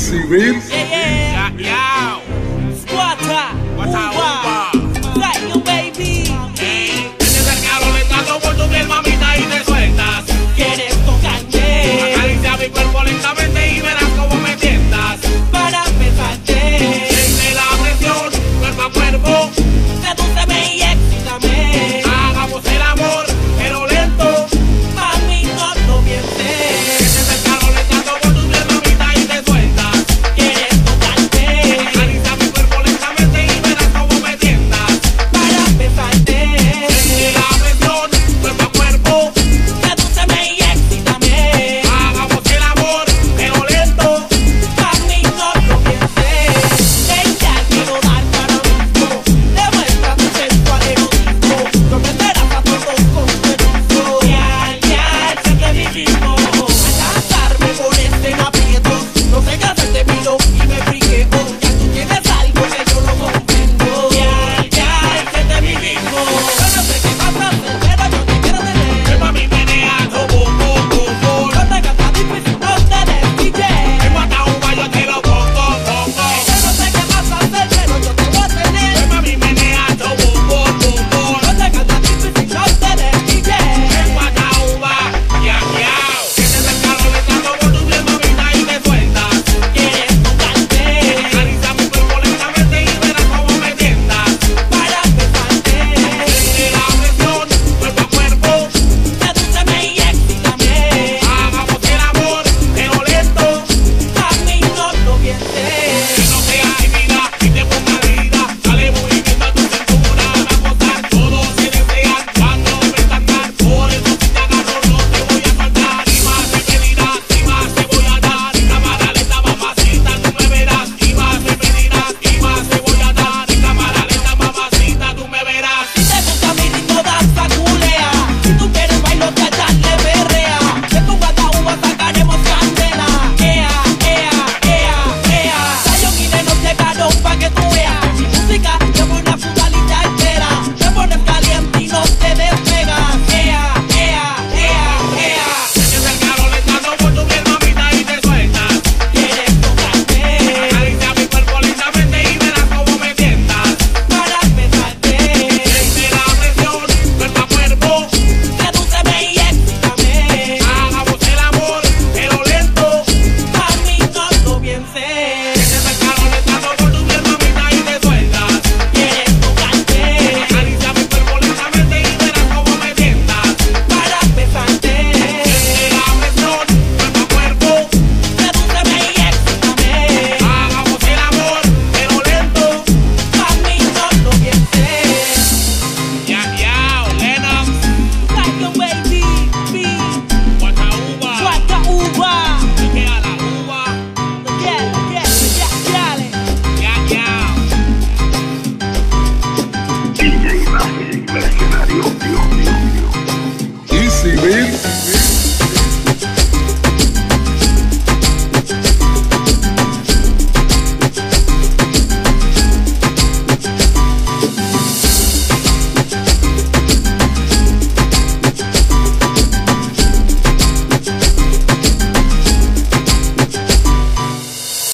Easy Beats. Yeah, yeah. Squatta, uva, like you baby. Este cercado le trato por tu piel, mamita, y te sueltas. ¿Quieres tocarte? Acaricia mi cuerpo lentamente y verás cómo me tientas. Para besarte, Siente la presión, cuerpo a cuerpo. sedúceme y excítame. Hagamos el amor, pero lento. Mami, no lo pienses. Este cercado le trato por tu piel, mamita, y te sueltas. ¿Quieres tocarte? Acaricia mi cuerpo lentamente y verás cómo me tientas. Para besarte, Siente la presión, cuerpo a cuerpo. sedúceme y excítame. Hagamos el amor, pero lento. Mami, no lo pienses. Ella quiero dar para mismo. Demuestra tu sensual erotismo. Sorprenderás a todos con tu erotismo. Ya, sé que vivimos. Al lanzarme por este aprieto, no sé qué hacer, te miro y me friqueo. Ya tú tienes algo que yo no comprendo. Ya, sé que vivimos. Yo no sé qué vas a hacer, pero yo te quiero tener. Que mami menea todo, No te canta difícil, no te des DJ. en Guataúba yo te lo pongo. Yo no sé qué vas a hacer, pero yo te voy a tener. Que mami menea todo, No te canta difícil, no te des DJ. en Guataúba, ya. Este cercado le trato por tu piel, mamita, y te sueltas. ¿Quieres tocarte? Acaricia mi cuerpo lentamente y verás cómo me tientas. Para besarte, Siente la presión, cuerpo a cuerpo. sedúceme y excítame. Hagamos el amor, pero lento. Mami, no lo pienses. Que no sea vida y te ponga herida. Dale movimiento a tu cintura. Para gozar todos se desean cuando me sacan. Por eso si te agarro no te voy a soltar. Y más me pedirás, y más te voy a dar. Cámara lenta, mamacita, tú me verás. Y más me pedirás, y más te voy a dar. Cámara lenta, mamacita, tú me verás. Si te gusta mi ritmo, danza, culea. Si tú quieres bailo, que darle berrea. De tu Guataúba sacaremos candela. Zion y Lennox llegaron pa' que tú veas. Mi música te pone a sudar y te altera. Te pones caliente y no te despegas. Este cercado le trato por tu piel, mamita, y te sueltas. ¿Quieres tocarte? Acaricia mi cuerpo lentamente y verás cómo me tientas. Para besarte, Siente la presión, cuerpo a cuerpo. sedúceme y excítame. Hagamos el amor, pero lento. Mami, no lo pienses. Este cercado le trato por tu piel, mamita, y te sueltas. ¿Quieres tocarte? Acaricia mi cuerpo lentamente y verás cómo me tientas. Para besarte, Siente la presión, cuerpo a cuerpo. sedúceme y excítame. Hagamos el amor, pero lento. Mami, no lo pienses. Ya, Lennox, Like your baby, Guataúba, Guata uva. que a la uva. Ya. DJ Imagen, mercenario, Dios.